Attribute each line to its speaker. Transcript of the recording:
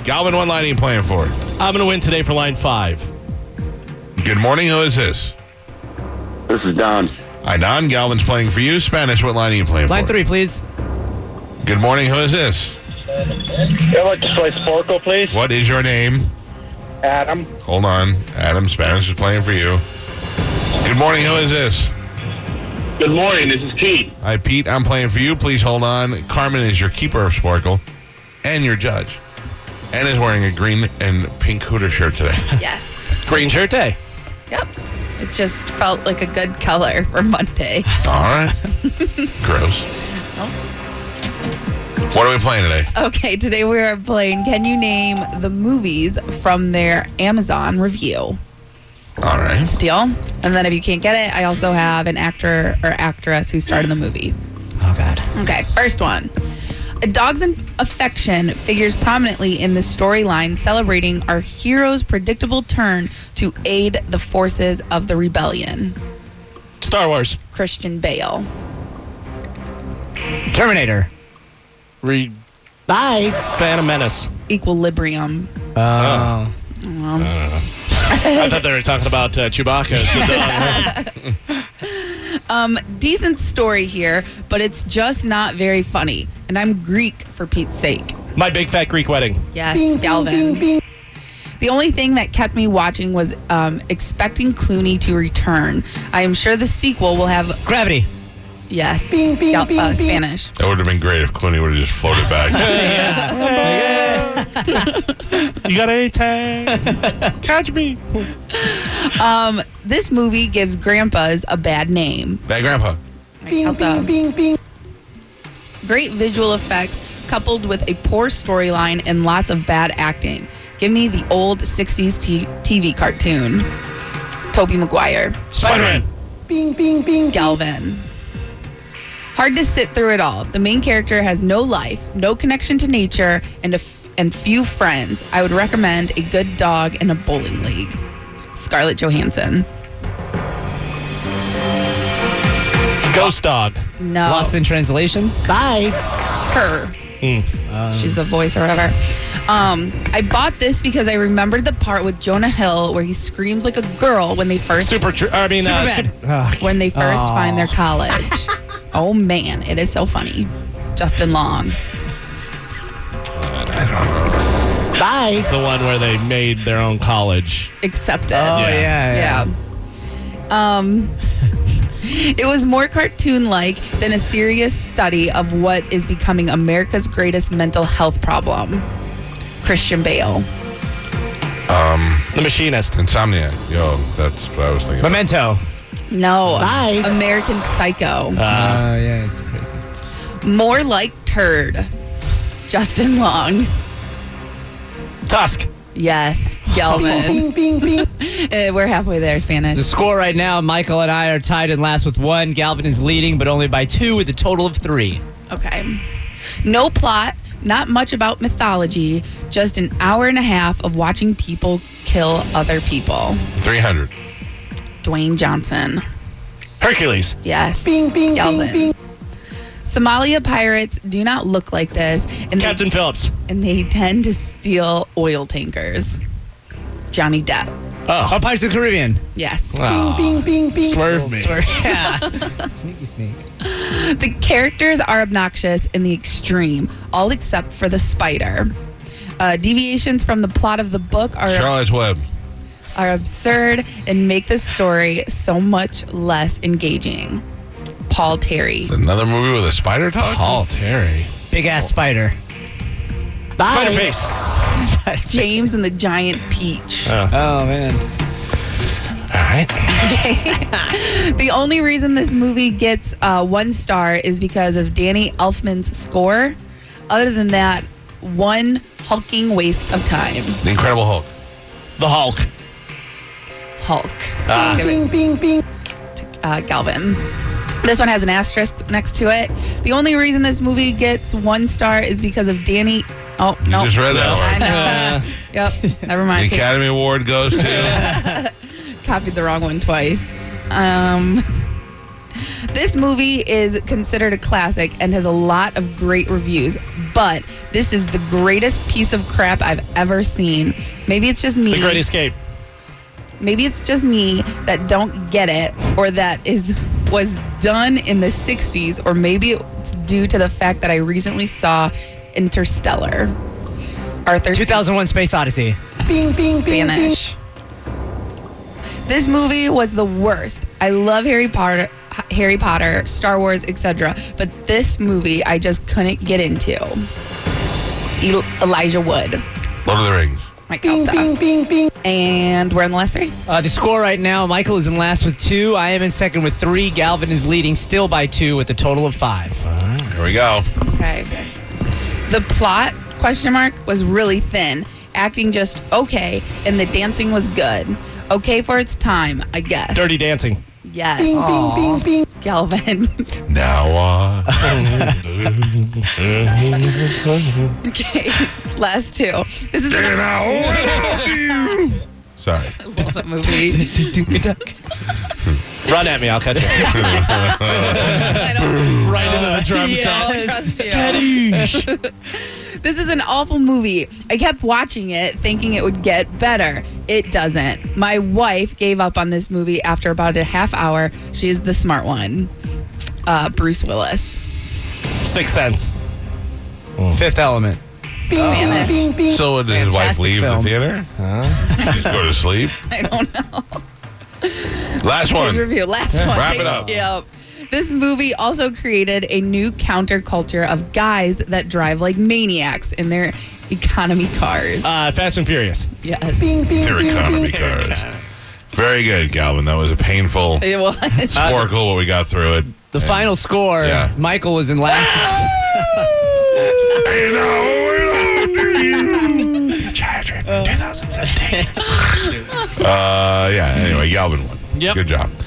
Speaker 1: Galvin, what line are you playing for?
Speaker 2: I'm going to win today for line 5.
Speaker 1: Good morning. Who is this?
Speaker 3: This is Don.
Speaker 1: Hi, Don. Galvin's playing for you. Spanish, what line are you playing
Speaker 4: Line
Speaker 1: for?
Speaker 4: 3, please.
Speaker 1: Good morning. Who is this?
Speaker 3: I'd like to play Sporkle, please.
Speaker 1: What is your name?
Speaker 3: Adam.
Speaker 1: Hold on. Adam, Spanish is playing for you. Good morning. Who is this?
Speaker 3: Good morning. This is Pete.
Speaker 1: Hi, Pete. I'm playing for you. Please hold on. Carmen is your keeper of Sparkle and your judge. And is wearing a green and pink Hooter shirt today.
Speaker 5: Yes.
Speaker 2: Green shirt day.
Speaker 5: Yep. It just felt like a good color for Monday.
Speaker 1: All right. Gross. What are we playing today?
Speaker 5: Okay, today we are playing Can You Name the Movies from their Amazon review?
Speaker 1: All right.
Speaker 5: Deal? And then if you can't get it, I also have an actor or actress who starred in the movie.
Speaker 4: Oh, God.
Speaker 5: Okay, first one. A Dog's Affection figures prominently in the storyline celebrating our hero's predictable turn to aid the forces of the rebellion.
Speaker 2: Star Wars.
Speaker 5: Christian Bale.
Speaker 4: Terminator. Bye.
Speaker 2: Phantom Menace.
Speaker 5: Equilibrium.
Speaker 2: I thought they were talking about Chewbacca as the dog.
Speaker 5: Decent story here, but it's just not very funny. And I'm Greek for Pete's sake.
Speaker 2: My Big Fat Greek Wedding.
Speaker 5: Yes, Galvin. The only thing that kept me watching was expecting Clooney to return. I am sure the sequel will have...
Speaker 4: Gravity.
Speaker 5: Yes, Spanish.
Speaker 1: That would have been great if Clooney would have just floated back.
Speaker 2: You got any tag? Catch me.
Speaker 5: This movie gives grandpas a bad name.
Speaker 1: Bad Grandpa.
Speaker 5: Great visual effects coupled with a poor storyline and lots of bad acting. Give me the old 60s TV cartoon. Tobey Maguire.
Speaker 2: Spider-Man.
Speaker 5: Galvin. Hard to sit through it all. The main character has no life, no connection to nature, and few friends. I would recommend A Good Dog in a Bowling League. Scarlett Johansson.
Speaker 2: Ghost Dog.
Speaker 5: No.
Speaker 4: Lost in Translation. Bye.
Speaker 5: Her. She's the voice or whatever. I bought this because I remembered the part with Jonah Hill where he screams like a girl when they first
Speaker 4: Superman.
Speaker 5: when they first find their college. Oh man, it is so funny. Justin Long.
Speaker 4: Bye.
Speaker 2: It's the one where they made their own college.
Speaker 5: Accepted.
Speaker 4: Oh, yeah.
Speaker 5: It was more cartoon-like than a serious study of what is becoming America's greatest mental health problem. Christian Bale.
Speaker 2: The Machinist.
Speaker 1: Insomniac. Yo, that's what I was thinking.
Speaker 4: Memento.
Speaker 5: No.
Speaker 4: Bye.
Speaker 5: American Psycho.
Speaker 4: Yeah, it's crazy.
Speaker 5: More like turd. Justin Long.
Speaker 2: Tusk.
Speaker 5: Yes. Galvin. We're halfway there,
Speaker 4: The
Speaker 5: Spanish.
Speaker 4: score right now, Michael and I are tied in last with 1. Galvin is leading, but only by 2 with a total of 3.
Speaker 5: Okay. No plot, not much about mythology, just an hour and a half of watching people kill other people.
Speaker 1: 300.
Speaker 5: Dwayne Johnson.
Speaker 2: Hercules.
Speaker 5: Yes. Galvin. Somalia pirates do not look like this, and
Speaker 2: Captain Phillips.
Speaker 5: they tend to steal oil tankers. Johnny Depp.
Speaker 4: Oh, Pirates of the Caribbean.
Speaker 5: Yes.
Speaker 2: Swerve me.
Speaker 4: Yeah. Sneaky sneak.
Speaker 5: The characters are obnoxious in the extreme, all except for the spider. Deviations from the plot of the book
Speaker 1: Charlotte's Web.
Speaker 5: are absurd and make the story so much less engaging. Paul Terry.
Speaker 1: Another movie with a spider talk?
Speaker 2: Paul Terry.
Speaker 4: Big ass spider. Bye.
Speaker 2: Spider-Face.
Speaker 5: James and the Giant Peach.
Speaker 4: Oh, man.
Speaker 2: All right.
Speaker 5: The only reason this movie gets 1 star is because of Danny Elfman's score. Other than that, one hulking waste of time.
Speaker 1: The Incredible Hulk.
Speaker 2: The Hulk.
Speaker 5: Hulk. Galvin. This one has an asterisk next to it. The only reason this movie gets 1 star is because of Danny. Oh, no.
Speaker 1: You just read that
Speaker 5: I
Speaker 1: one.
Speaker 5: know. Yep. Never
Speaker 1: The
Speaker 5: mind.
Speaker 1: Academy Award goes to...
Speaker 5: Copied the wrong one twice. This movie is considered a classic and has a lot of great reviews, but this is the greatest piece of crap I've ever seen. Maybe it's just me.
Speaker 2: The Great Escape.
Speaker 5: Maybe it's just me that don't get it, or that was done in the 60s, or maybe it's due to the fact that I recently saw Interstellar. Arthur
Speaker 4: 2001 Space Odyssey.
Speaker 5: Spanish. This movie was the worst. I love Harry Potter, Star Wars, etc. But this movie I just couldn't get into. Elijah Wood.
Speaker 1: Lord of the Rings.
Speaker 5: Mike Alta. And we're in the last three.
Speaker 4: The score right now, Michael is in last with 2. I am in second with 3. Galvin is leading still by 2 with a total of 5.
Speaker 1: Here we go.
Speaker 5: Okay. The plot, question mark, was really thin. Acting just okay, and the dancing was good. Okay for its time, I guess.
Speaker 2: Dirty Dancing.
Speaker 5: Yes. Galvin.
Speaker 1: Now
Speaker 5: Okay. Last 2. This is
Speaker 1: Sorry.
Speaker 5: I love that movie.
Speaker 2: Run at me, I'll catch you.
Speaker 5: I don't
Speaker 2: Right into the drum set.
Speaker 5: trust you. This is an awful movie. I kept watching it thinking it would get better. It doesn't. My wife gave up on this movie after about a half hour. She's the smart one. Bruce Willis.
Speaker 2: Sixth Sense.
Speaker 4: Fifth Element.
Speaker 5: Spanish.
Speaker 1: So did his wife
Speaker 4: Fantastic
Speaker 1: leave
Speaker 4: film.
Speaker 1: the theater? Just go to sleep?
Speaker 5: I don't know.
Speaker 1: Last
Speaker 5: His
Speaker 1: one.
Speaker 5: review. Last one.
Speaker 1: Wrap it up.
Speaker 5: Yep. This movie also created a new counterculture of guys that drive like maniacs in their economy cars.
Speaker 2: Fast and Furious.
Speaker 5: Yes.
Speaker 1: Their economy cars. Very good, Galvin. That was a painful
Speaker 5: It was.
Speaker 1: oracle, but we got through it.
Speaker 4: The final score,
Speaker 1: Yeah.
Speaker 4: Michael was in last.
Speaker 1: You know,
Speaker 2: 2017.
Speaker 1: yeah, anyway, Galvin won.
Speaker 2: Yep.
Speaker 1: Good job.